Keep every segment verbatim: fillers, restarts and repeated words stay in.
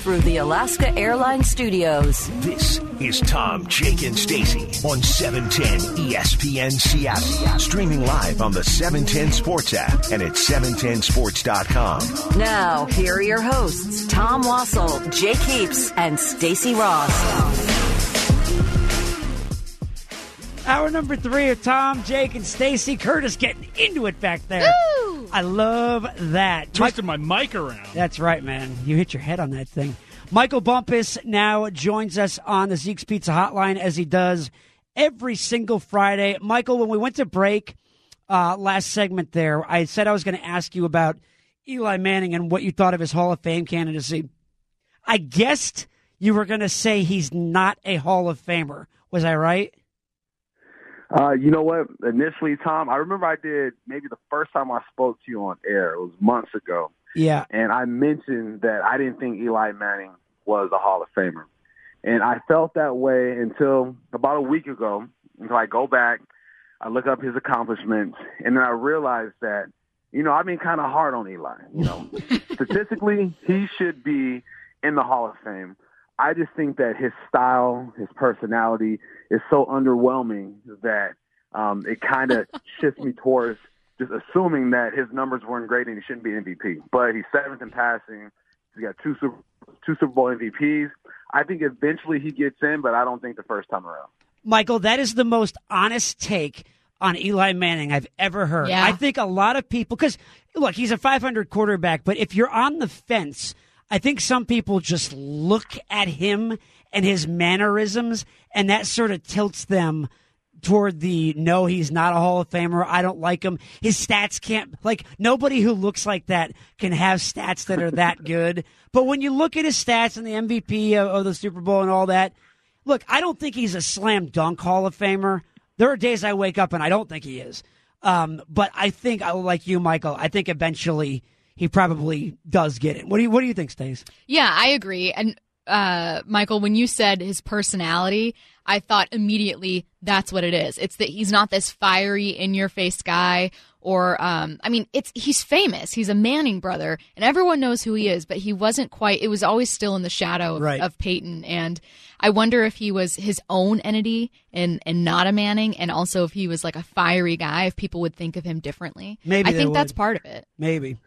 through the Alaska Airlines Studios. This is Tom, Jake, and Stacy on seven ten E S P N Seattle. Streaming live on the seven ten Sports app and at seven ten sports dot com. Now, here are your hosts, Tom Wassel, Jake Heaps, and Stacy Ross. Hour number three of Tom, Jake, and Stacy. Curtis getting into it back there. Woo! I love that. Twisted my mic around. That's right, man. You hit your head on that thing. Michael Bumpus now joins us on the Zeke's Pizza Hotline as he does every single Friday. Michael, when we went to break uh, last segment there, I said I was going to ask you about Eli Manning and what you thought of his Hall of Fame candidacy. I guessed you were going to say he's not a Hall of Famer. Was I right? Uh, you know what? Initially, Tom, I remember I did maybe the first time I spoke to you on air. It was months ago. Yeah. And I mentioned that I didn't think Eli Manning was a Hall of Famer. And I felt that way until about a week ago, until I go back, I look up his accomplishments, and then I realized that, you know, I've been kind of hard on Eli. You know, statistically, he should be in the Hall of Fame. I just think that his style, his personality is so underwhelming that um, it kind of shifts me towards just assuming that his numbers weren't great and he shouldn't be M V P. But he's seventh in passing. He's got two Super, two Super Bowl M V Ps. I think eventually he gets in, but I don't think the first time around. Michael, that is the most honest take on Eli Manning I've ever heard. Yeah. I think a lot of people, because, look, he's a five hundred quarterback, but if you're on the fence, I think some people just look at him and his mannerisms, and that sort of tilts them toward the, no, he's not a Hall of Famer. I don't like him. His stats can't, like, nobody who looks like that can have stats that are that good. But when you look at his stats and the M V P of, of the Super Bowl and all that, look, I don't think he's a slam dunk Hall of Famer. There are days I wake up and I don't think he is. Um, but I think, like you, Michael, I think eventually he probably does get it. What do you What do you think, Stace? Yeah, I agree. And uh, Michael, when you said his personality, I thought immediately that's what it is. It's that he's not this fiery, in-your-face guy, or um, I mean, it's he's famous. He's a Manning brother, and everyone knows who he is. But he wasn't quite. It was always still in the shadow of, right. of Peyton. And I wonder if he was his own entity and and not a Manning, and also if he was like a fiery guy, if people would think of him differently. Maybe I they think would. that's part of it. Maybe.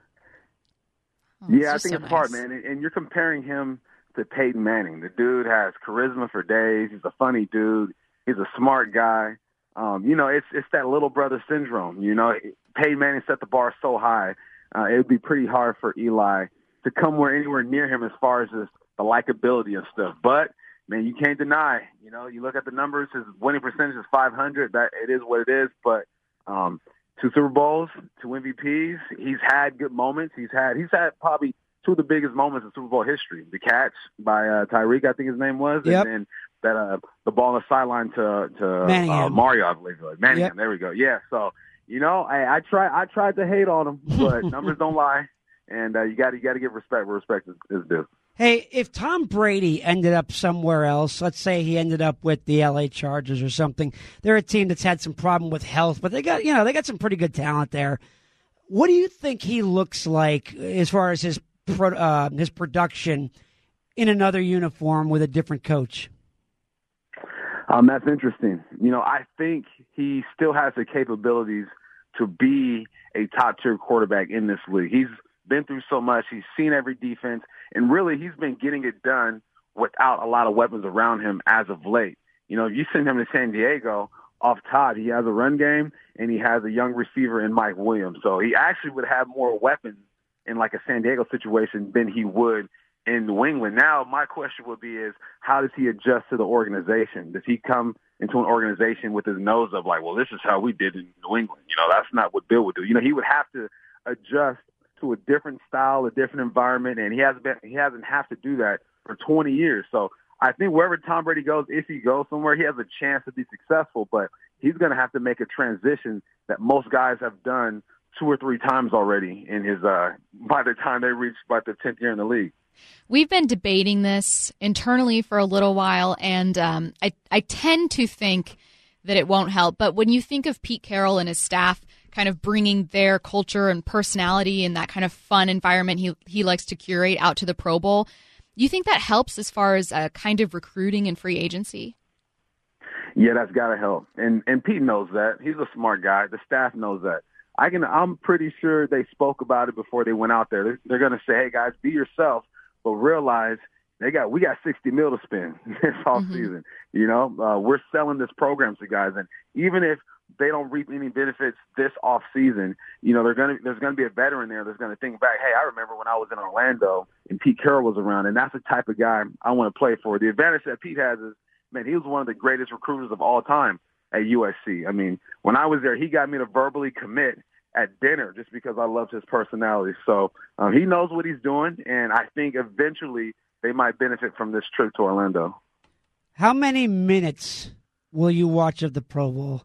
Oh, yeah, I just think so it's nice. hard, man. And, and you're comparing him to Peyton Manning. The dude has charisma for days. He's a funny dude. He's a smart guy. Um, you know, it's it's that little brother syndrome. You know, Peyton Manning set the bar so high. Uh, it would be pretty hard for Eli to come where anywhere near him as far as just the likability and stuff. But, man, you can't deny. You know, you look at the numbers. His winning percentage is five hundred. That it is what it is. But um, two Super Bowls, two M V Ps. He's had good moments. He's had he's had probably two of the biggest moments in Super Bowl history. The catch by uh, Tyreek, I think his name was, Yep. and then that uh, the ball on the sideline to to Manningham. uh, Mario, I believe it was. Manningham, Yep. there we go. Yeah, so you know, I, I try I tried to hate on him, but numbers don't lie, and uh, you got you got to give respect where respect is, is due. Hey, if Tom Brady ended up somewhere else, let's say he ended up with the L A Chargers or something, they're a team that's had some problem with health, but they got, you know, they got some pretty good talent there. What do you think he looks like as far as his pro, uh, his production in another uniform with a different coach? Um, that's interesting. You know, I think he still has the capabilities to be a top-tier quarterback in this league. He's been through so much. He's seen every defense, and really he's been getting it done without a lot of weapons around him as of late. You know, if you send him to San Diego, off top, he has a run game, and he has a young receiver in Mike Williams. So he actually would have more weapons in like a San Diego situation than he would in New England. Now, my question would be is, how does he adjust to the organization? Does he come into an organization with his nose up like, well, this is how we did in New England? You know, that's not what Bill would do. You know, he would have to adjust to a different style, a different environment, and he hasn't been, he hasn't have to do that for twenty years. So I think wherever Tom Brady goes, if he goes somewhere, he has a chance to be successful, but he's going to have to make a transition that most guys have done two or three times already in his uh, by the time they reach about the tenth year in the league. We've been debating this internally for a little while, and um, I, I tend to think that it won't help. But when you think of Pete Carroll and his staff kind of bringing their culture and personality and that kind of fun environment he he likes to curate out to the Pro Bowl, You think that helps as far as uh, kind of recruiting and free agency? Yeah, that's got to help. And and Pete knows that. He's a smart guy. The staff knows that. I can. I'm pretty sure they spoke about it before they went out there. They're, they're going to say, "Hey guys, be yourself," but realize they got we got sixty mil to spend this off mm-hmm. season. You know, uh, we're selling this program to guys, and even if they don't reap any benefits this off season, you know, they're gonna there's gonna be a veteran there that's gonna think back. Hey, I remember when I was in Orlando and Pete Carroll was around, and that's the type of guy I want to play for. The advantage that Pete has is, man, he was one of the greatest recruiters of all time at U S C. I mean, when I was there, he got me to verbally commit at dinner just because I loved his personality. So um, he knows what he's doing, and I think eventually they might benefit from this trip to Orlando. How many minutes will you watch of the Pro Bowl?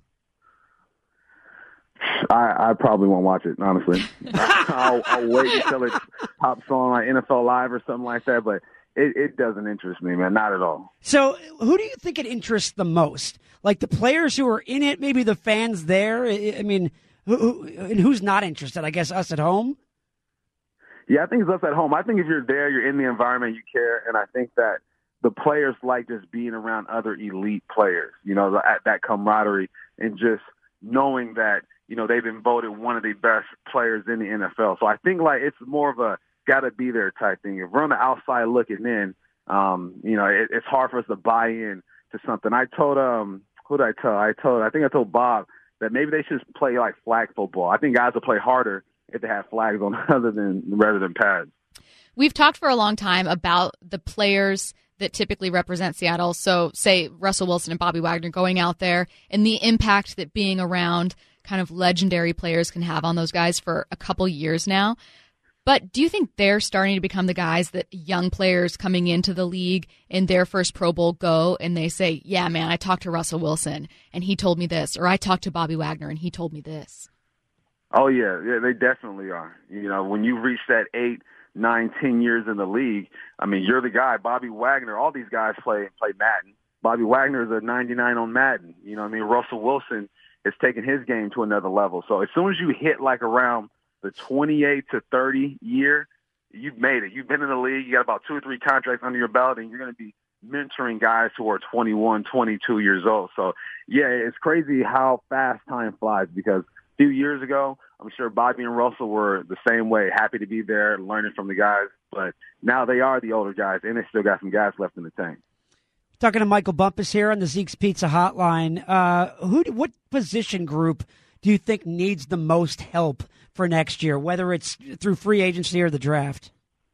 I, I probably won't watch it, honestly. I'll, I'll wait until it pops on like N F L Live or something like that, but It, it doesn't interest me, man. Not at all. So who do you think it interests the most? Like the players who are in it, maybe the fans there? I mean, who, who, and who's not interested? I guess us at home? Yeah, I think it's us at home. I think if you're there, you're in the environment, you care. And I think that the players like just being around other elite players, you know, that, that camaraderie and just knowing that, you know, they've been voted one of the best players in the N F L. So I think like it's more of a got to be there type thing. If we're on the outside looking in, um, you know, it, it's hard for us to buy in to something. I told, um, who did I tell? I told, I think I told Bob that maybe they should play like flag football. I think guys will play harder if they have flags on other than rather than pads. We've talked for a long time about the players that typically represent Seattle. So say Russell Wilson and Bobby Wagner going out there and the impact that being around kind of legendary players can have on those guys for a couple years now. But do you think they're starting to become the guys that young players coming into the league in their first Pro Bowl go and they say, yeah, man, I talked to Russell Wilson and he told me this, or I talked to Bobby Wagner and he told me this? Oh, yeah, yeah, they definitely are. You know, when you reach that eight, nine, ten years in the league, I mean, you're the guy. Bobby Wagner, all these guys play play Madden. Bobby Wagner is a ninety-nine on Madden. You know what I mean? Russell Wilson is taking his game to another level. So as soon as you hit like around the twenty-eight to thirty year, you've made it. You've been in the league. You got about two or three contracts under your belt, and you're going to be mentoring guys who are twenty-one, twenty-two years old. So, yeah, it's crazy how fast time flies because a few years ago, I'm sure Bobby and Russell were the same way, happy to be there, learning from the guys. But now they are the older guys, and they still got some gas left in the tank. Talking to Michael Bumpus here on the Zeke's Pizza Hotline. Uh, who? What position group do you think needs the most help for next year, whether it's through free agency or the draft?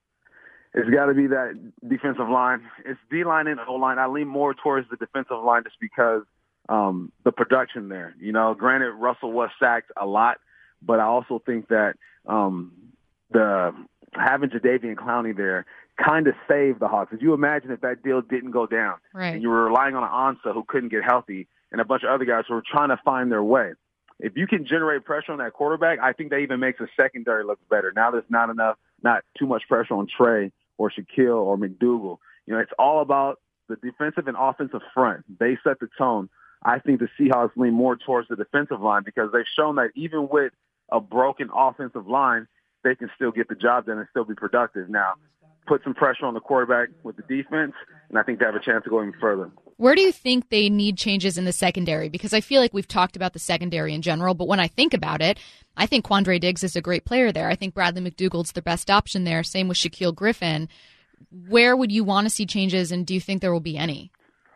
It's got to be that defensive line. It's D-line and O-line. I lean more towards the defensive line just because um, the production there. You know, granted, Russell was sacked a lot, but I also think that um, the having Jadeveon Clowney there kind of saved the Hawks. Could you imagine if that deal didn't go down? Right. And you were relying on an Ansah who couldn't get healthy and a bunch of other guys who were trying to find their way. If you can generate pressure on that quarterback, I think that even makes the secondary look better. Now there's not enough, not too much pressure on Trey or Shaquille or McDougal. You know, it's all about the defensive and offensive front. They set the tone. I think the Seahawks lean more towards the defensive line because they've shown that even with a broken offensive line, they can still get the job done and still be productive. Now, put some pressure on the quarterback with the defense, and I think they have a chance to go even further. Where do you think they need changes in the secondary? Because I feel like we've talked about the secondary in general, but when I think about it, I think Quandre Diggs is a great player there. I think Bradley McDougald's the best option there. Same with Shaquille Griffin. Where would you want to see changes, and do you think there will be any?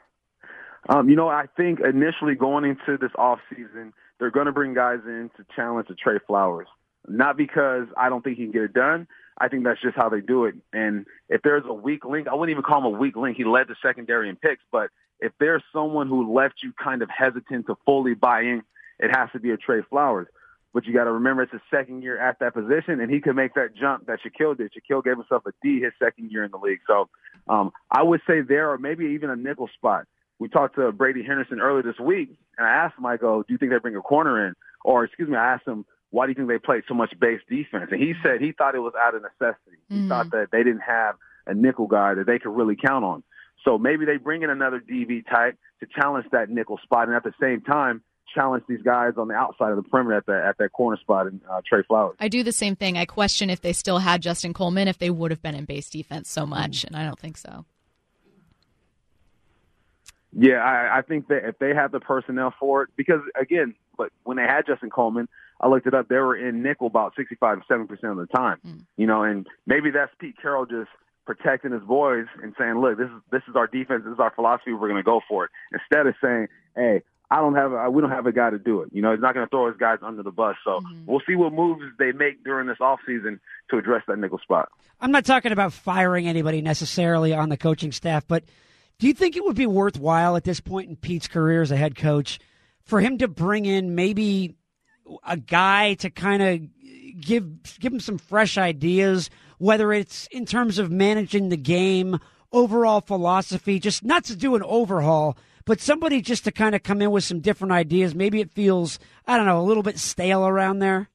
Um, you know, I think initially going into this offseason, they're going to bring guys in to challenge the Trey Flowers. Not because I don't think he can get it done. I think that's just how they do it. And if there's a weak link, I wouldn't even call him a weak link. He led the secondary in picks. But if there's someone who left you kind of hesitant to fully buy in, it has to be a Trey Flowers. But you got to remember it's his second year at that position, and he could make that jump that Shaquille did. Shaquille gave himself a D his second year in the league. So um, I would say there, or maybe even a nickel spot. We talked to Brady Henderson earlier this week, and I asked him, I go, do you think they bring a corner in? Or, excuse me, I asked him, why do you think they played so much base defense? And he said he thought it was out of necessity. He mm-hmm. thought that they didn't have a nickel guy that they could really count on. So maybe they bring in another D V type to challenge that nickel spot and at the same time challenge these guys on the outside of the perimeter at that at that corner spot in uh, Trey Flowers. I do the same thing. I question if they still had Justin Coleman, if they would have been in base defense so much, mm. and I don't think so. Yeah, I, I think that if they have the personnel for it, because, again, but when they had Justin Coleman, I looked it up, they were in nickel about sixty-five to seventy percent of the time. Mm. You know, and maybe that's Pete Carroll just protecting his boys and saying, look, this is this is our defense, this is our philosophy, we're going to go for it. Instead of saying, hey, I don't have a, we don't have a guy to do it. You know, he's not going to throw his guys under the bus. So mm-hmm. we'll see what moves they make during this offseason to address that nickel spot. I'm not talking about firing anybody necessarily on the coaching staff, but do you think it would be worthwhile at this point in Pete's career as a head coach for him to bring in maybe a guy to kind of give give him some fresh ideas, whether it's in terms of managing the game, overall philosophy, just not to do an overhaul, but somebody just to kind of come in with some different ideas? Maybe it feels, I don't know, a little bit stale around there.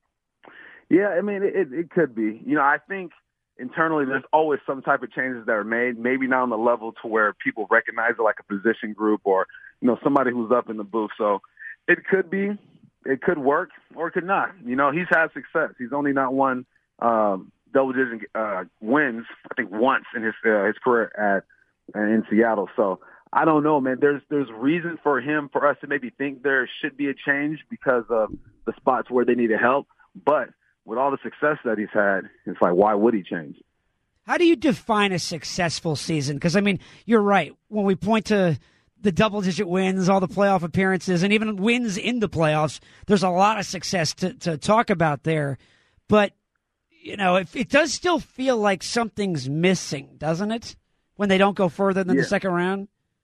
Yeah, I mean, it, it could be. You know, I think internally there's always some type of changes that are made, maybe not on the level to where people recognize it like a position group or, you know, somebody who's up in the booth. So it could be, it could work, or it could not. You know, he's had success. He's only not won um, double-digit uh, wins, I think, once in his uh, his career at uh, in Seattle. So I don't know, man. There's there's reason for him, for us to maybe think there should be a change because of the spots where they needed help. But with all the success that he's had, it's like, why would he change? How do you define a successful season? Because, I mean, you're right. When we point to the double-digit wins, all the playoff appearances, and even wins in the playoffs, there's a lot of success to, to talk about there. But, you know, it, it does still feel like something's missing, doesn't it, when they don't go further than yeah. the second round?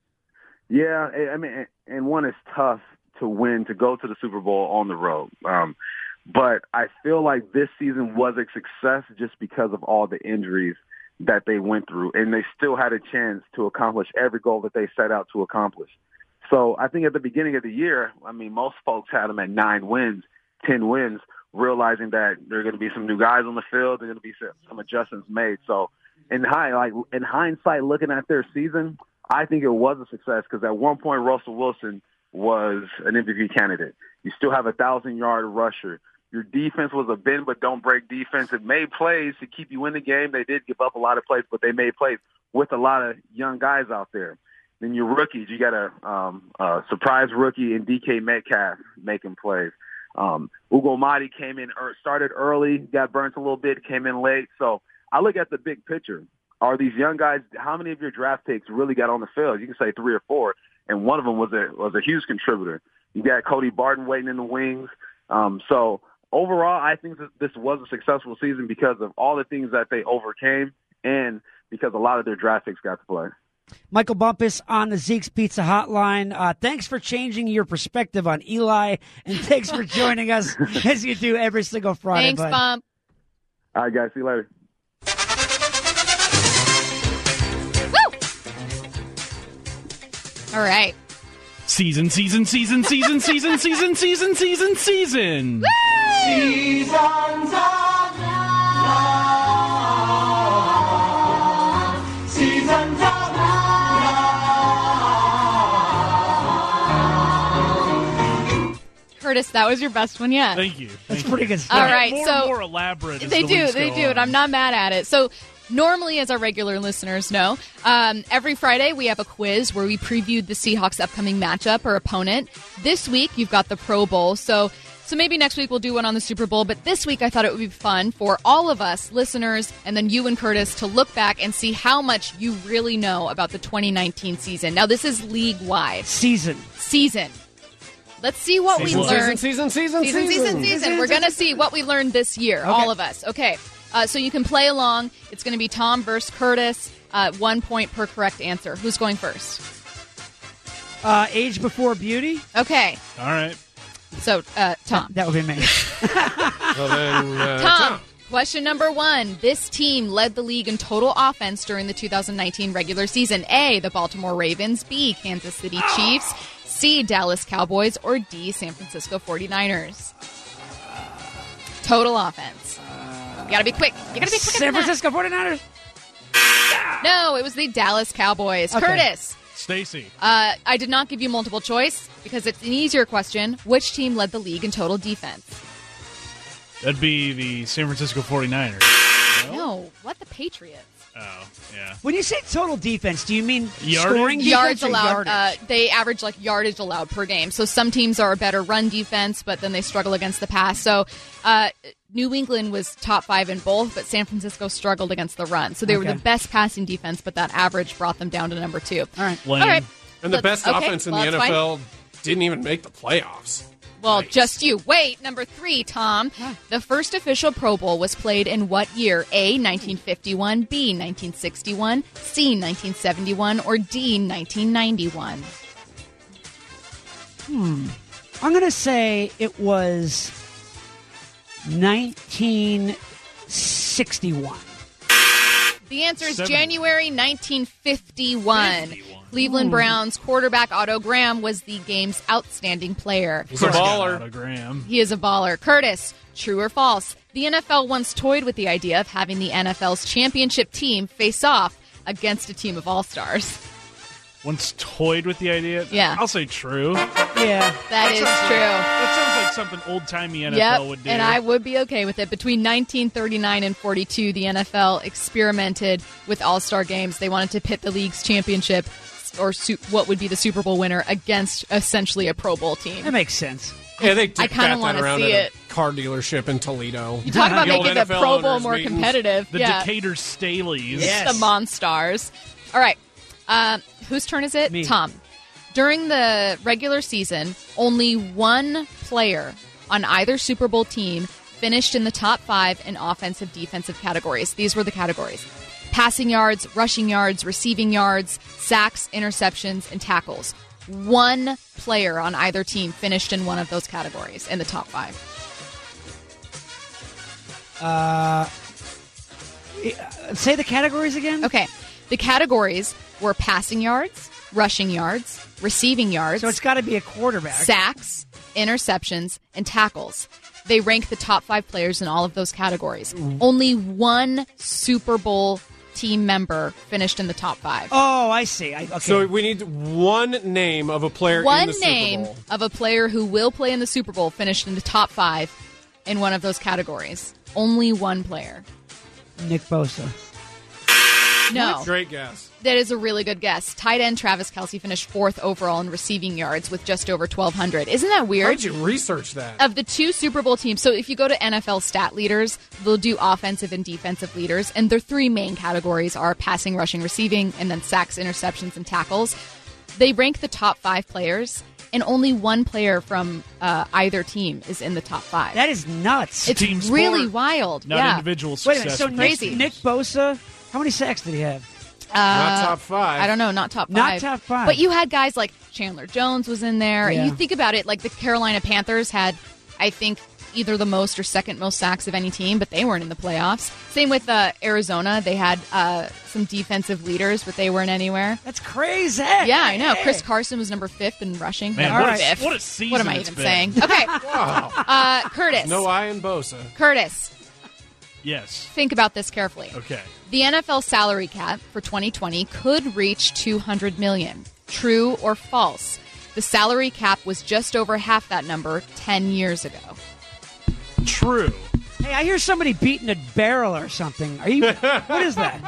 Yeah, I mean, and one, it's tough to win, to go to the Super Bowl on the road. Um, but I feel like this season was a success just because of all the injuries that they went through, and they still had a chance to accomplish every goal that they set out to accomplish. So I think at the beginning of the year, I mean, most folks had them at nine wins, ten wins, realizing that there are going to be some new guys on the field, there are going to be some adjustments made. So in high, like in hindsight, looking at their season, I think it was a success because at one point Russell Wilson was an M V P candidate. You still have a thousand-yard rusher. Your defense was a bend but don't break defense. It made plays to keep you in the game. They did give up a lot of plays, but they made plays with a lot of young guys out there. Then your rookies, you got a, um, a surprise rookie in D K Metcalf making plays. Um, Ugo Madi came in, er, started early, got burnt a little bit, came in late. So I look at the big picture. Are these young guys, how many of your draft picks really got on the field? You can say three or four, and one of them was a was a huge contributor. You got Cody Barton waiting in the wings. Um, so overall, I think that this was a successful season because of all the things that they overcame and because a lot of their draft picks got to play. Michael Bumpus on the Zeke's Pizza Hotline. Uh, thanks for changing your perspective on Eli, and thanks for joining us as you do every single Friday. Thanks, bud. Bump. All right, guys. See you later. All right. Season, season, season, season, season, season, season, season, season. Seasons of love. Seasons of love. Curtis, that was your best one yet. Thank you. That's Thank pretty you. good stuff. All right, more so and more elaborate. As They the do, weeks they go do, on. and I'm not mad at it. So normally, as our regular listeners know, um, every Friday we have a quiz where we previewed the Seahawks' upcoming matchup or opponent. This week, you've got the Pro Bowl, so so maybe next week we'll do one on the Super Bowl, but this week I thought it would be fun for all of us, listeners, and then you and Curtis, to look back and see how much you really know about the twenty nineteen season. Now, this is league-wide. Season. Season. Let's see what Season, we learned. Season, season, season, season, season, season. We're going to see what we learned this year, Okay. all of us. Okay, uh, so you can play along. It's going to be Tom versus Curtis, uh, one point per correct answer. Who's going first? Uh, age before beauty? Okay, All right. so uh, Tom. That would be me. Well, then, uh, Tom, question number one. This team led the league in total offense during the two thousand nineteen regular season. A, the Baltimore Ravens. B, Kansas City Chiefs. C, Dallas Cowboys. Or D, San Francisco forty-niners. Total offense. You gotta be quick. You gotta be quick. San Francisco forty-niners? No, it was the Dallas Cowboys. Okay. Curtis. Stacy. Uh, I did not give you multiple choice because it's an easier question. Which team led the league in total defense? That'd be the San Francisco forty-niners. No, what the Patriots? Oh, yeah. When you say total defense, do you mean Yardage? scoring defense Yards or allowed. yardage? Uh, they average like yardage allowed per game. So some teams are a better run defense, but then they struggle against the pass. So uh, New England was top five in both, but San Francisco struggled against the run. So they Okay. were the best passing defense, but that average brought them down to number two. All right. Lame. All right. And the Let's- best okay, offense in well, the that's N F L didn't even make the playoffs. Well, Nice. just you. Wait, number three, Tom. The first official Pro Bowl was played in what year? A, nineteen fifty-one, B, nineteen sixty-one, C, nineteen seventy-one, or D, nineteen ninety-one? I'm going to say it was nineteen sixty-one. The answer is Seven. January nineteen fifty-one. Cleveland Browns quarterback Otto Graham was the game's outstanding player. He's a baller. Autogram. He is a baller. Curtis, true or false? The N F L once toyed with the idea of having the N F L's championship team face off against a team of all-stars. Once toyed with the idea? Yeah. I'll say true. Yeah. That is sounds like- true. That sounds like something old-timey N F L Yep, would do. and I would be okay with it. Between nineteen thirty-nine and forty-two, the N F L experimented with all-star games. They wanted to pit the league's championship, or su- what would be the Super Bowl winner, against essentially a Pro Bowl team. That makes sense. Yeah, they I did kinda bat wanna that around see at it. a car dealership in Toledo. You talk about The old making N the F L Pro Bowl owners' more meetings. competitive. the yeah. Decatur Staleys. Yes. The Monstars. All right. Uh, whose turn is it? Me. Tom. During the regular season, only one player on either Super Bowl team finished in the top five in offensive defensive categories. These were the categories: passing yards, rushing yards, receiving yards, sacks, interceptions, and tackles. One player on either team finished in one of those categories in the top five. Say the categories again. Okay. The categories were passing yards, rushing yards, receiving yards, So it's got to be a quarterback. sacks, interceptions, and tackles. They rank the top five players in all of those categories. Only one Super Bowl team member finished in the top five. Oh, I see. I, okay. So we need one name of a player in One the Super name Bowl. of a player who will play in the Super Bowl finished in the top five in one of those categories. Only one player. Nick Bosa. No. Great guess. That is a really good guess. Tight end Travis Kelce finished fourth overall in receiving yards with just over twelve hundred. Isn't that How weird? did you research that? Of the two Super Bowl teams, so if you go to N F L stat leaders, they'll do offensive and defensive leaders, and their three main categories are passing, rushing, receiving, and then sacks, interceptions, and tackles. They rank the top five players, and only one player from uh, either team is in the top five. That is nuts. it's team really sport, wild. Not yeah. individual Wait a success. minute. So Nick, Crazy. Nick Bosa, how many sacks did he have? Not top five. I don't know, not top five. Not top five. But you had guys like Chandler Jones was in there. Yeah. You think about it, like the Carolina Panthers had, I think, either the most or second most sacks of any team, but they weren't in the playoffs. Same with uh, Arizona. They had uh, some defensive leaders, but they weren't anywhere. That's crazy. Yeah, I know. Chris Carson was number fifth in rushing. Man, Number what a- fifth. what a season What am I it's even been. saying? Okay. Wow. Uh, Curtis. No I in Bosa. Curtis, Yes. think about this carefully. Okay. The N F L salary cap for twenty twenty could reach two hundred million dollars. True or false? The salary cap was just over half that number ten years ago. True. Hey, I hear somebody beating a barrel or something. Are you? What is that?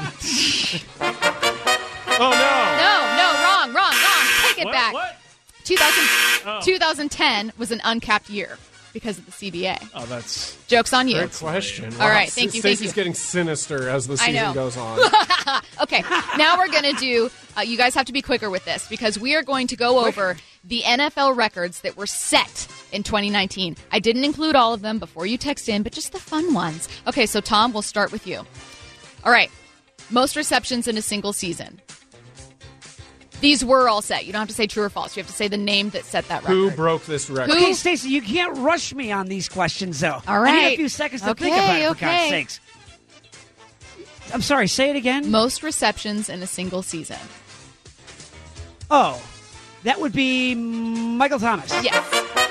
Oh, no. No, no, wrong, wrong, wrong. Take it What? back. What? two thousand, Oh. twenty ten was an uncapped year because of the C B A. Oh, that's Joke's on you. Great question. All right, thank you, thank Stacey's you. getting sinister as the I know. season goes on. Okay, now we're going to do, uh, you guys have to be quicker with this because we are going to go over the N F L records that were set in twenty nineteen. I didn't include all of them before you text in, but just the fun ones. Okay, so Tom, we'll start with you. All right, most receptions in a single season. These were all set. You don't have to say true or false. You have to say the name that set that record. Who broke this record? Okay, Stacey, you can't rush me on these questions, though. All I need right. a few seconds to Okay, think about it, for okay. God's sakes. I'm sorry, say it again. Most receptions in a single season. Oh, that would be Michael Thomas. Yes.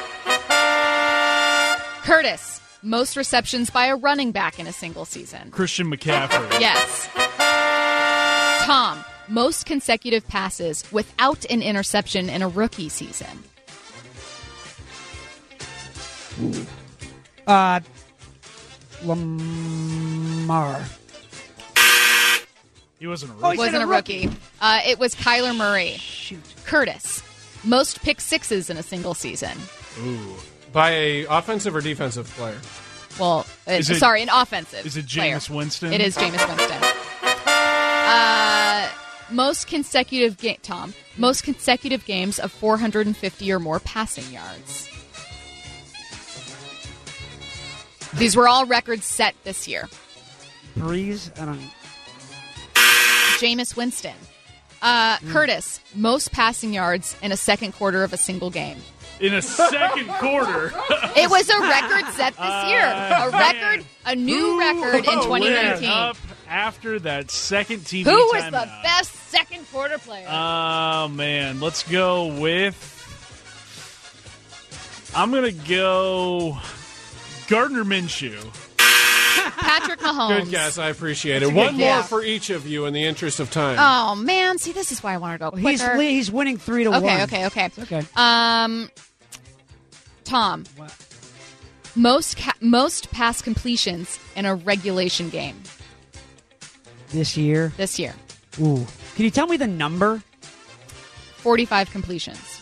Curtis, most receptions by a running back in a single season. Christian McCaffrey. Yes. Tom, most consecutive passes without an interception in a rookie season? Uh, Lamar. He wasn't a Oh, rookie. he Wasn't said a a rookie. Uh, it was Kyler Murray. Shoot. Curtis, most pick sixes in a single season. Ooh. By a offensive or defensive player? Well, uh, Is it- sorry, an offensive. Is it player. Jameis Winston? It is Jameis Winston. Uh, most consecutive game, Tom. Most consecutive games of four hundred fifty or more passing yards. These were all records set this year. Breeze? I don't know. Jameis Winston. Uh, Curtis, most passing yards in a second quarter of a single game. In a second quarter. It was a record set this year. A Uh, record, man. a new Who record in twenty went nineteen. up after that second T V Who was timeout? the best second quarter player? Oh, man. Let's go with... I'm going to go Gardner Minshew. Patrick Mahomes. Good guess. I appreciate That's it. a good One more guess. for each of you in the interest of time. Oh man, see, this is why I want to go He's quicker. li- he's winning three to one. okay, okay, okay. It's okay. Um, Tom, What? most ca- most pass completions in a regulation game This year. this year. Ooh. Can you tell me the number? forty-five completions.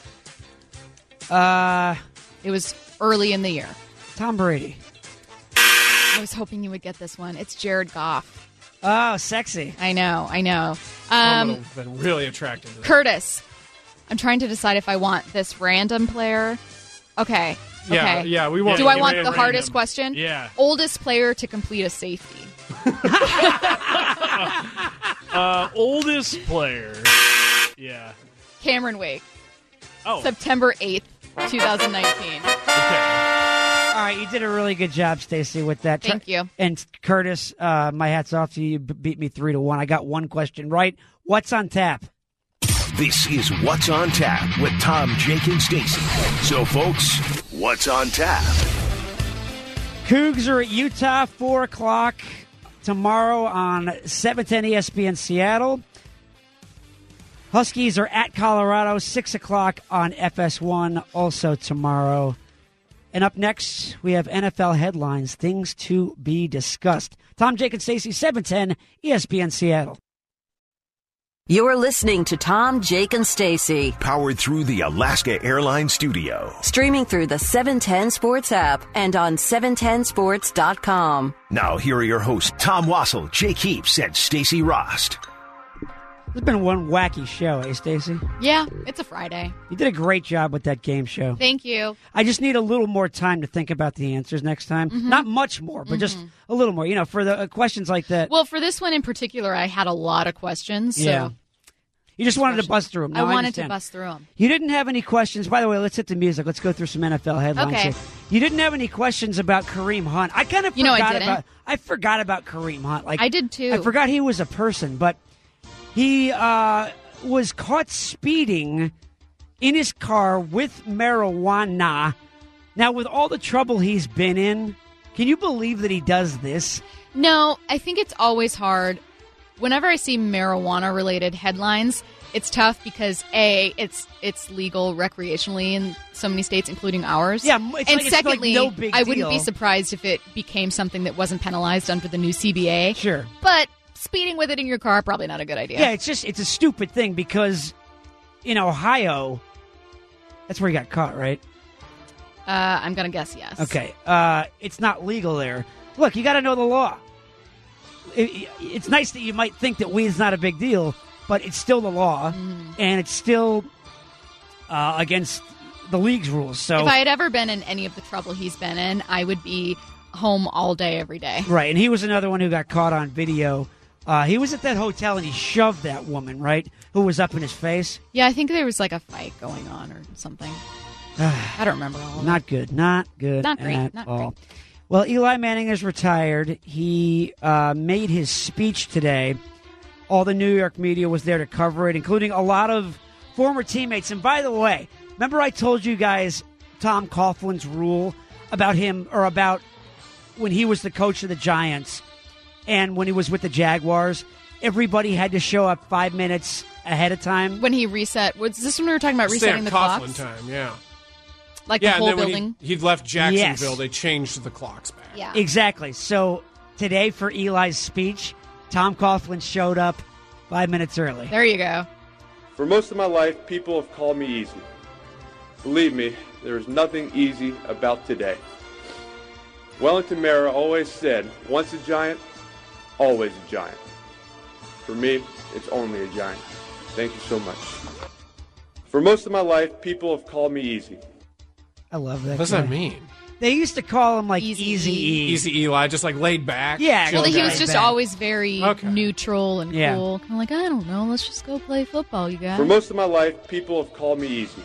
Uh, It was early in the year. Tom Brady. I was hoping you would get this one. It's Jared Goff. Oh, sexy. I know, I know. I'm Um, gonna have been really attracted to that. Curtis, I'm trying to decide if I want this random player. Okay. Yeah, okay. yeah, we want. Do I give want me a the random. hardest question? Yeah. Oldest player to complete a safety. Uh, oldest player. Yeah. Cameron Wake. Oh, September eighth, twenty nineteen. okay. All right, you did a really good job, Stacey, with that. Thank Try- you. And Curtis, uh, my hat's off to you. You b- beat me three to one. I got one question right. What's on tap? This is What's on Tap with Tom, Jake, and Stacey. So, folks, what's on tap? Cougs are at Utah, four o'clock tomorrow on seven ten E S P N Seattle. Huskies are at Colorado, six o'clock on F S one, also tomorrow. And up next, we have N F L headlines, things to be discussed. Tom, Jake, and Stacey, seven ten E S P N Seattle. You're listening to Tom, Jake, and Stacey. Powered through the Alaska Airlines Studio. Streaming through the seven ten Sports app and on seven ten sports dot com. Now, here are your hosts, Tom Wassel, Jake Heaps, and Stacey Rost. It's been one wacky show, eh, Stacey? Yeah, it's a Friday. You did a great job with that game show. Thank you. I just need a little more time to think about the answers next time. Mm-hmm. Not much more, but just a little more. You know, for the uh, questions like that. Well, for this one in particular, I had a lot of questions. So yeah. You just wanted to bust through them. I wanted to bust through them. You didn't have any questions. By the way, let's hit the music. Let's go through some N F L headlines. Okay. here. You didn't have any questions about Kareem Hunt. I kind of You know I forgot didn't. about. I forgot about Kareem Hunt. Like I did too. I forgot he was a person, but he uh, was caught speeding in his car with marijuana. Now, with all the trouble he's been in, can you believe that he does this? No, I think it's always hard. Whenever I see marijuana-related headlines, it's tough because A, it's it's legal recreationally in so many states, including ours. Yeah, m- it's and like- it's like secondly, no big I wouldn't be deal. surprised if it became something that wasn't penalized under the new C B A. Sure. But speeding with it in your car, probably not a good idea. Yeah, it's just it's a stupid thing because in Ohio, that's where he got caught, right? Uh, I'm going to guess yes. Okay, uh, it's not legal there. Look, you got to know the law. It, it's nice that you might think that weed's not a big deal, but it's still the law, Mm. and it's still uh, against the league's rules. So, If I had ever been in any of the trouble he's been in, I would be home all day, every day. right, and he was another one who got caught on video. Uh, he was at that hotel and he shoved that woman, right, who was up in his face. Yeah, I think there was like a fight going on or something. I don't remember all of it. Not good. Not good Not great, at not all. great. Well, Eli Manning is retired. He uh, made his speech today. All the New York media was there to cover it, including a lot of former teammates. And by the way, remember I told you guys Tom Coughlin's rule about him, or about when he was the coach of the Giants and when he was with the Jaguars? everybody had to show up five minutes ahead of time. When he reset, was this when we were talking about resetting the Coughlin clocks? time, yeah. Like yeah, the whole and then building? when he, he'd left Jacksonville, Yes. they changed the clocks back. Yeah. Exactly. So today for Eli's speech, Tom Coughlin showed up five minutes early. There you go. For most of my life, people have called me easy. Believe me, there is nothing easy about today. Wellington Mara always said, once a giant, always a giant. For me, it's only a giant. Thank you so much. For most of my life, people have called me easy. I love that. What does guy. that mean? They used to call him like Easy Easy E. Easy Eli, just like laid back. Yeah, Well, Chill he guy. was just Bang. always very Okay. neutral and Yeah. cool. Kind of like, I don't know, let's just go play football, you guys. For most of my life, people have called me easy.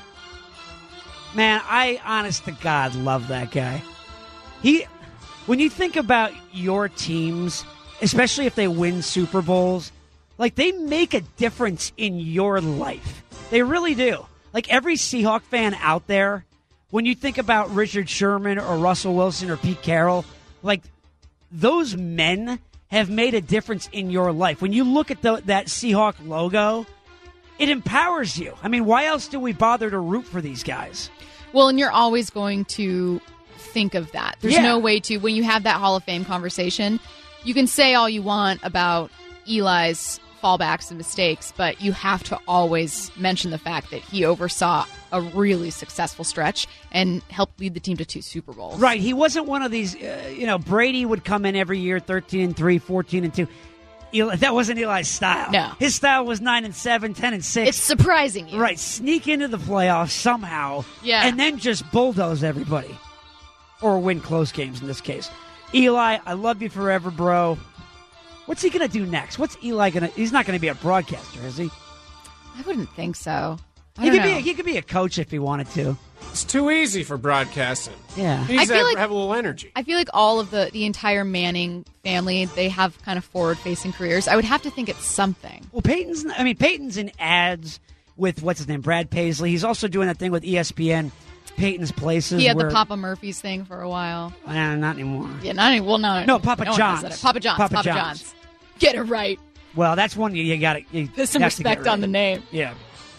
Man, I honest to God love that guy. He, when you think about your teams, especially if they win Super Bowls, like they make a difference in your life. They really do. Like every Seahawk fan out there, when you think about Richard Sherman or Russell Wilson or Pete Carroll, like those men have made a difference in your life. When you look at the, that Seahawk logo, it empowers you. I mean, why else do we bother to root for these guys? Well, and you're always going to think of that. There's Yeah. no way to, when you have that Hall of Fame conversation, you can say all you want about Eli's fallbacks and mistakes, but you have to always mention the fact that he oversaw a really successful stretch and helped lead the team to two Super Bowls. Right. He wasn't one of these, uh, you know, Brady would come in every year thirteen and three, fourteen and two. Eli, that wasn't Eli's style. No. His style was nine and seven, ten and six. It's surprising you. Right. Sneak into the playoffs somehow. Yeah. And then just bulldoze everybody. Or win close games in this case. Eli, I love you forever, bro. What's he going to do next? What's Eli going to... He's not going to be a broadcaster, is he? I wouldn't think so. I He don't could, be know. a, he could be a coach if he wanted to. It's too easy for broadcasting. Yeah. He needs I to feel have, like- have a little energy. I feel like all of the, the entire Manning family, they have kind of forward-facing careers. I would have to think it's something. Well, Peyton's... I mean, Peyton's in ads with, what's his name, Brad Paisley. He's also doing that thing with E S P N, Peyton's Places. He had where, the Papa Murphy's thing for a while. Uh, not anymore. Yeah, not any, well, no, No, Papa no one John's. has that. Papa John's. Papa Papa, John's. John's. Get it right. Well, that's one you, you got to... There's some respect on the name. Yeah.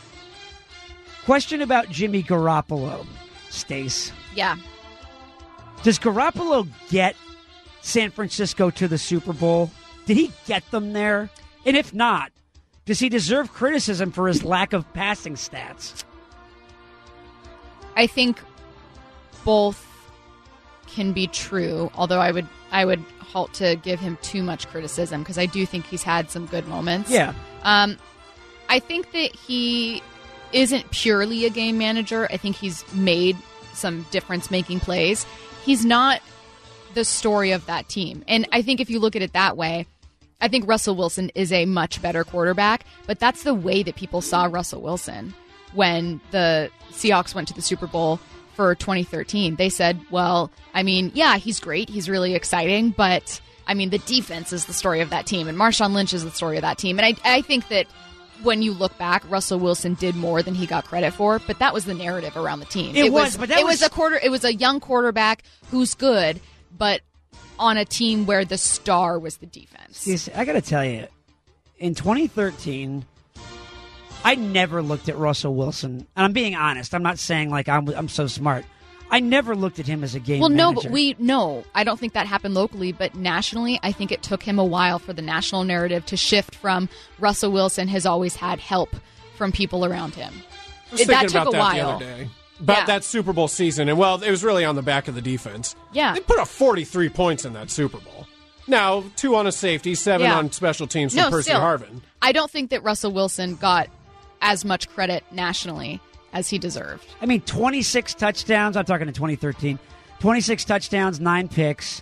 Question about Jimmy Garoppolo, Stace. Yeah. Does Garoppolo get San Francisco to the Super Bowl? Did he get them there? And if not, does he deserve criticism for his lack of passing stats? I think both can be true, although I would I would halt to give him too much criticism because I do think he's had some good moments. Yeah. Um, I think that he isn't purely a game manager. I think he's made some difference-making plays. He's not the story of that team. And I think if you look at it that way, I think Russell Wilson is a much better quarterback, but that's the way that people saw Russell Wilson when the Seahawks went to the Super Bowl for twenty thirteen. They said, well, I mean, yeah, he's great. He's really exciting, but I mean, the defense is the story of that team, and Marshawn Lynch is the story of that team. And I, I think that when you look back, Russell Wilson did more than he got credit for, but that was the narrative around the team. It was, but that it was- was a quarter. It was a young quarterback who's good, but on a team where the star was the defense. See, I got to tell you, in twenty thirteen, I never looked at Russell Wilson. And I'm being honest. I'm not saying like I'm, I'm so smart. I never looked at him as a game Well, no, manager. but we no. I don't think that happened locally, but nationally, I think it took him a while for the national narrative to shift from Russell Wilson has always had help from people around him. I was It- that thinking took about a that the while. other day. About Yeah. that Super Bowl season. And, well, it was really on the back of the defense. Yeah. They put up forty-three points in that Super Bowl. Now, two on a safety, seven Yeah. on special teams from No, Percy still, Harvin. I don't think that Russell Wilson got as much credit nationally as he deserved. I mean, twenty-six touchdowns. I'm talking to twenty thirteen. twenty-six touchdowns, nine picks.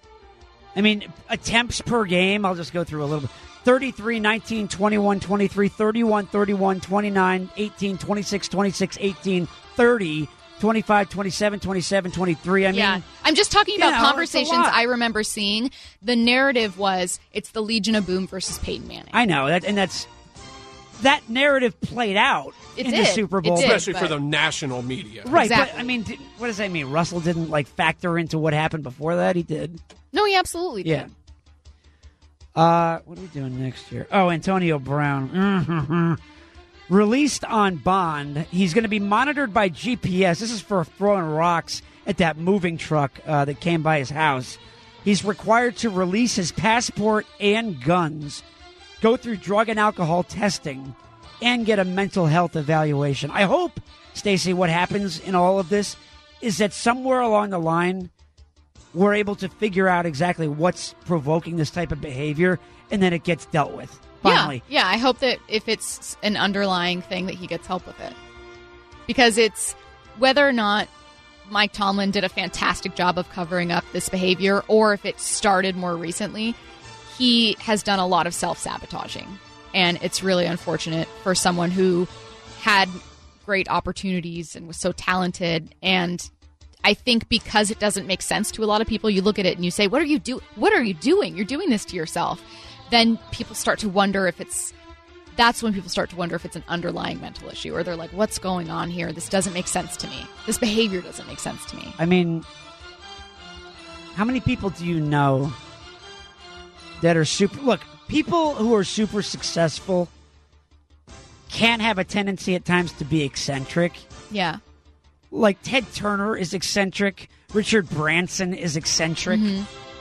I mean, attempts per game. I'll just go through a little bit. thirty-three, nineteen, twenty-one, twenty-three, thirty-one, thirty-one, twenty-nine, eighteen, twenty-six, twenty-six, eighteen, thirty, twenty-five, twenty-seven, twenty-seven, twenty-three. I mean, yeah, I'm just talking you about know, it's a conversations lot. I remember seeing. The narrative was it's the Legion of Boom versus Peyton Manning. I know that, and that's that narrative played out It in did. the Super It Bowl, did. Especially for but- the national media. right? Exactly. But I mean, did, what does that mean? Russell didn't like factor into what happened before that. He did. No, he absolutely did. Yeah. Uh, what are we doing next year? Oh, Antonio Brown. Mm-hmm. Released on bond. He's going to be monitored by G P S. This is for throwing rocks at that moving truck uh, that came by his house. He's required to release his passport and guns, go through drug and alcohol testing, and get a mental health evaluation. I hope, Stacey, what happens in all of this is that somewhere along the line, we're able to figure out exactly what's provoking this type of behavior, and then it gets dealt with. Finally. Yeah, yeah. I hope that if it's an underlying thing, that he gets help with it. Because it's whether or not Mike Tomlin did a fantastic job of covering up this behavior, or if it started more recently, he has done a lot of self-sabotaging. And it's really unfortunate for someone who had great opportunities and was so talented. And I think because it doesn't make sense to a lot of people, you look at it and you say, what are you do? What are you doing? You're doing this to yourself. Then people start to wonder if it's, that's when people start to wonder if it's an underlying mental issue, or they're like, what's going on here? This doesn't make sense to me. This behavior doesn't make sense to me. I mean, how many people do you know that are super, look, people who are super successful can have a tendency at times to be eccentric. Yeah. Like Ted Turner is eccentric. Richard Branson is eccentric. Mm-hmm.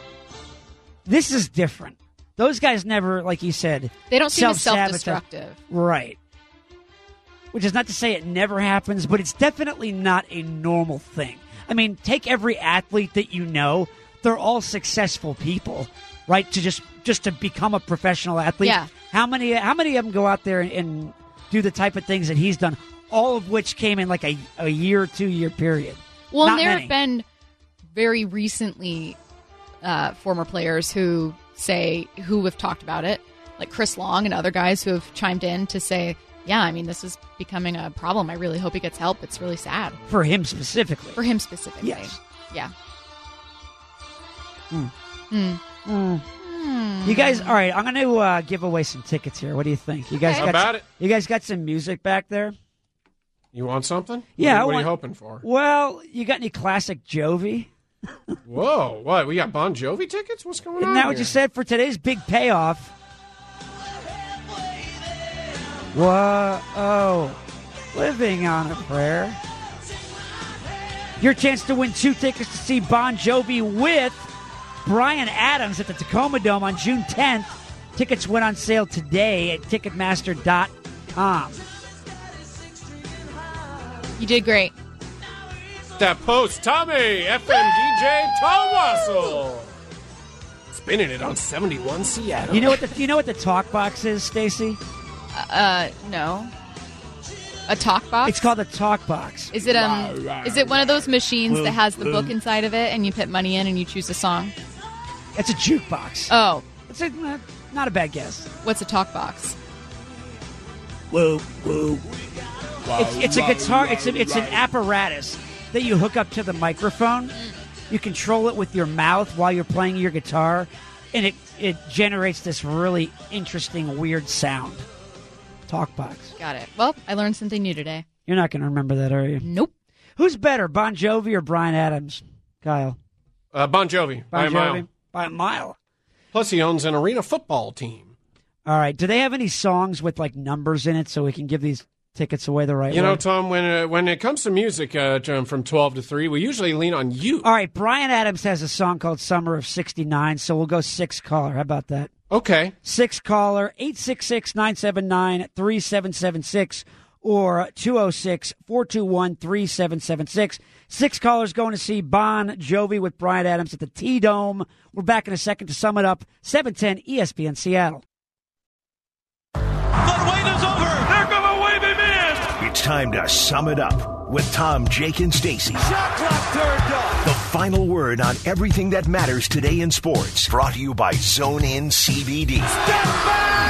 This is different. Those guys never, like you said, they don't seem as self-sabotage. self-destructive. Right. Which is not to say it never happens, but it's definitely not a normal thing. I mean, take every athlete that you know. They're all successful people, right? To just just to become a professional athlete. Yeah. How many how many of them go out there and, and do the type of things that he's done, all of which came in like a, a year or two-year period? Well, Not and there many. have been very recently uh, former players who say, who have talked about it, like Chris Long and other guys who have chimed in to say, yeah, I mean, this is becoming a problem. I really hope he gets help. It's really sad. For him specifically. For him specifically. Yes. Yeah. Mm. Mm. Mm. Mm. You guys, all right, I'm going to uh, give away some tickets here. What do you think? You guys Okay. got How about some, it? You guys got some music back there? You want something? Yeah. What, what I are you want- hoping for? Well, you got any classic Jovi? Whoa, what? We got Bon Jovi tickets? What's going Isn't on that what here? you said for today's big payoff? Whoa, oh, living on a prayer. Your chance to win two tickets to see Bon Jovi with Bryan Adams at the Tacoma Dome on June tenth. Tickets went on sale today at Ticketmaster dot com. You did great. That post, Tommy, F M D J Tom Wassel. Spinning it on seventy-one Seattle. You know what the you know what the talk box is, Stacy? Uh, no. A talk box? It's called the talk box. Is it um? Is it one of those machines that has the book inside of it, and you put money in and you choose a song? It's a jukebox. Oh, It's a, not a bad guess. what's a talk box? Whoa, whoa. It's, it's a guitar. It's a, it's an apparatus that you hook up to the microphone. You control it with your mouth while you're playing your guitar, and it it generates this really interesting, weird sound. Talkbox. Got it. Well, I learned something new today. You're not going to remember that, are you? Nope. Who's better, Bon Jovi or Bryan Adams? Kyle. Uh, bon Jovi, Bon by a mile. Jovi? By a mile. Plus, he owns an arena football team. All right. Do they have any songs with like numbers in it so we can give these tickets away the right You way? know, Tom, when uh, when it comes to music uh, Tom, from twelve to three, we usually lean on you. All right. Bryan Adams has a song called Summer of sixty-nine, so we'll go six caller. How about that? Okay. Six caller, eight six six, nine seven nine, three seven seven six or two oh six, four two one, three seven seven six. Six callers going to see Bon Jovi with Bryan Adams at the T-Dome. We're back in a second to sum it up. seven ten E S P N Seattle. The wait is over. They're going to wave him in. It's time to sum it up with Tom, Jake, and Stacy. Shot clock turned off. The final word on everything that matters today in sports. Brought to you by Zone In C B D. Step back.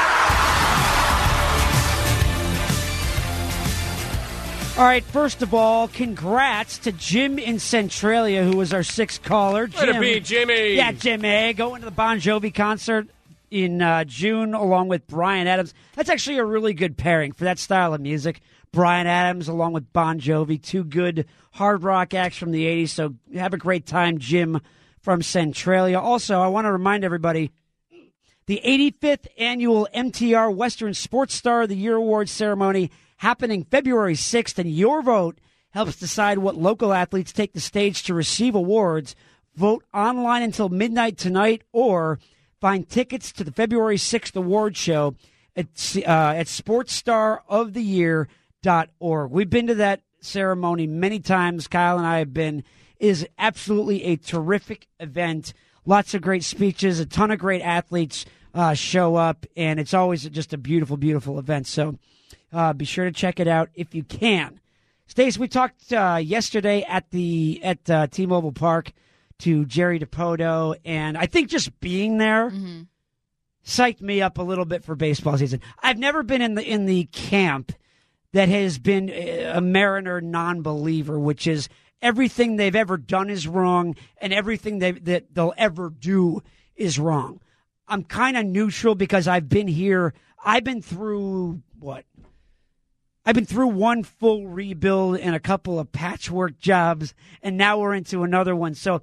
All right, first of all, congrats to Jim in Centralia, who was our sixth caller. Way to be, Jimmy. Yeah, Jimmy. Going to the Bon Jovi concert in uh, June along with Bryan Adams. That's actually a really good pairing for that style of music. Bryan Adams along with Bon Jovi, two good hard rock acts from the eighties. So have a great time, Jim from Centralia. Also, I want to remind everybody The eighty-fifth annual M T R Western Sports Star of the Year Awards ceremony happening February sixth, and your vote helps decide what local athletes take the stage to receive awards. Vote online until midnight tonight, or find tickets to the February sixth award show at, uh, at sports star of the year dot org. We've been to that ceremony many times. Kyle and I have been. It is absolutely a terrific event. Lots of great speeches, a ton of great athletes uh, show up, and it's always just a beautiful, beautiful event. So uh, be sure to check it out if you can. Stace, we talked uh, yesterday at the at uh, T-Mobile Park to Jerry Dipoto, and I think just being there mm-hmm. psyched me up a little bit for baseball season. I've never been in the in the camp that has been a Mariner non-believer, which is everything they've ever done is wrong, and everything they, that they'll ever do is wrong. I'm kind of neutral because I've been here. I've been through, what? I've been through one full rebuild and a couple of patchwork jobs, and now we're into another one. So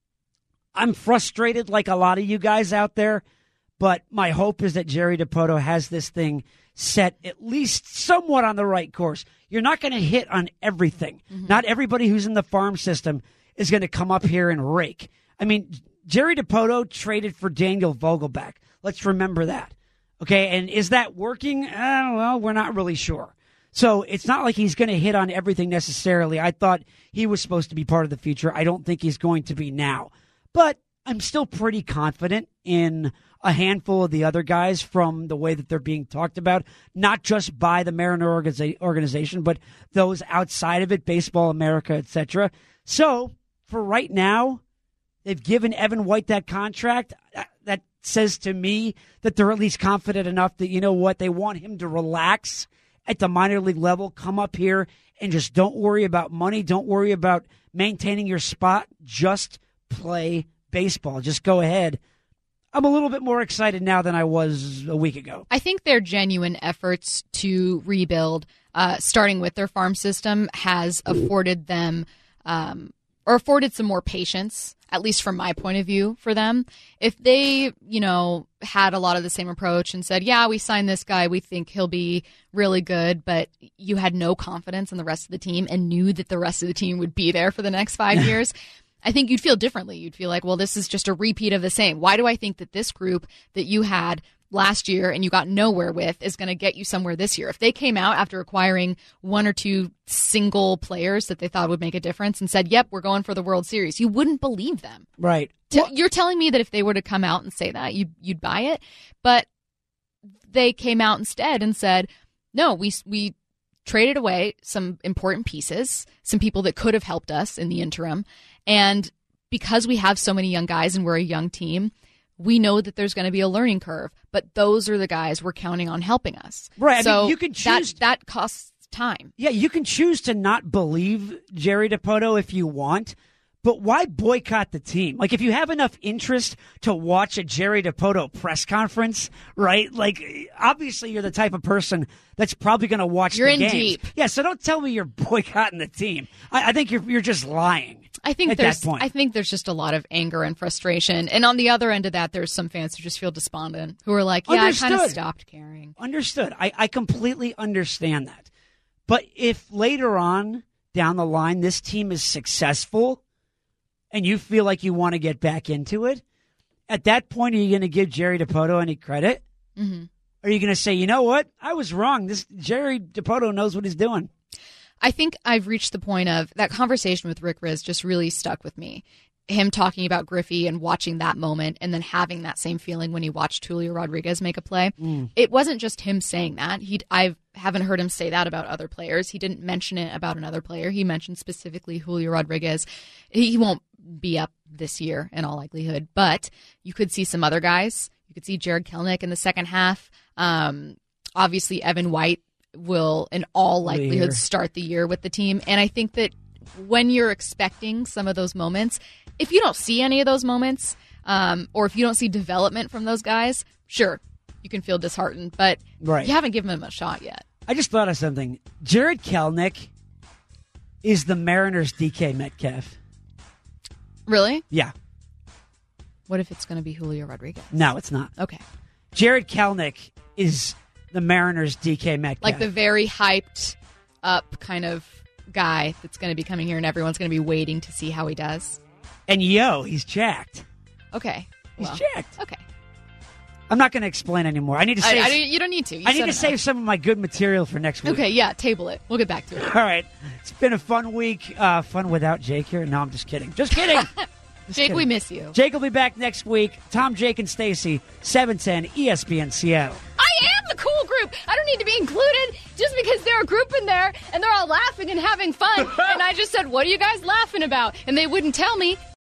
I'm frustrated like a lot of you guys out there, but my hope is that Jerry Dipoto has this thing set at least somewhat on the right course. You're not going to hit on everything. Mm-hmm. Not everybody who's in the farm system is going to come up here and rake. I mean, Jerry Dipoto traded for Daniel Vogelback. Let's remember that. Okay, and is that working? I don't know. We're not really sure. So it's not like he's going to hit on everything necessarily. I thought he was supposed to be part of the future. I don't think he's going to be now. But I'm still pretty confident in a handful of the other guys from the way that they're being talked about, not just by the Mariner organiza- organization, but those outside of it, Baseball America, et cetera. So for right now, they've given Evan White that contract. That says to me that they're at least confident enough that, you know what, they want him to relax at the minor league level, come up here and just don't worry about money, don't worry about maintaining your spot, just play baseball. Just go ahead. I'm a little bit more excited now than I was a week ago. I think their genuine efforts to rebuild, uh, starting with their farm system, has afforded them um, or afforded some more patience, at least from my point of view, for them. If they, you know, had a lot of the same approach and said, yeah, we signed this guy, we think he'll be really good, but you had no confidence in the rest of the team and knew that the rest of the team would be there for the next five years, I think you'd feel differently. You'd feel like, well, this is just a repeat of the same. Why do I think that this group that you had last year and you got nowhere with is going to get you somewhere this year? If they came out after acquiring one or two single players that they thought would make a difference and said, yep, we're going for the World Series, you wouldn't believe them. Right. T- you're telling me that if they were to come out and say that, you, you'd buy it. But they came out instead and said, no, we we traded away some important pieces, some people that could have helped us in the interim. And because we have so many young guys and we're a young team, we know that there's going to be a learning curve. But those are the guys we're counting on helping us. Right. So I mean, you can choose that, that costs time. Yeah, you can choose to not believe Jerry Dipoto if you want. But why boycott the team? Like, if you have enough interest to watch a Jerry Dipoto press conference, right? Like, obviously you're the type of person that's probably going to watch you're the in games. Deep. Yeah, so don't tell me you're boycotting the team. I, I think you're you're just lying. I think at there's that point. I think there's just a lot of anger and frustration. And on the other end of that, there's some fans who just feel despondent, who are like, yeah, Understood. I kind of stopped caring. Understood. I, I completely understand that. But if later on down the line this team is successful and you feel like you want to get back into it, at that point, are you going to give Jerry Dipoto any credit? Mm-hmm. Are you going to say, you know what? I was wrong. This Jerry Dipoto knows what he's doing. I think I've reached the point of that conversation with Rick Rizzs just really stuck with me. Him talking about Griffey and watching that moment and then having that same feeling when he watched Julio Rodriguez make a play. Mm. It wasn't just him saying that. He I haven't heard him say that about other players. He didn't mention it about another player. He mentioned specifically Julio Rodriguez. He won't be up this year in all likelihood, but you could see some other guys. You could see Jared Kelenic in the second half. Um, obviously, Evan White will in all likelihood start the year with the team. And I think that when you're expecting some of those moments, if you don't see any of those moments, um, or if you don't see development from those guys, sure, you can feel disheartened, but right. You haven't given them a shot yet. I just thought of something. Jared Kelenic is the Mariners' D K Metcalf. Really? Yeah. What if it's going to be Julio Rodriguez? No, it's not. Okay. Jared Kelenic is the Mariners' D K Metcalf. Like the very hyped up kind of guy that's going to be coming here and everyone's going to be waiting to see how he does. And yo, he's jacked. Okay. He's well, jacked. Okay. I'm not going to explain anymore. I need to I, save. I, you don't need to. You I need to said save enough. some of my good material for next week. Okay, yeah, table it. We'll get back to it. All right. It's been a fun week. Uh, fun without Jake here. No, I'm just kidding. Just kidding. Just Jake, kidding. we miss you. Jake will be back next week. Tom, Jake, and Stacy, seven ten E S P N Seattle. I am the cool group. I don't need to be included just because they're a group in there and they're all laughing and having fun. And I just said, what are you guys laughing about? And they wouldn't tell me.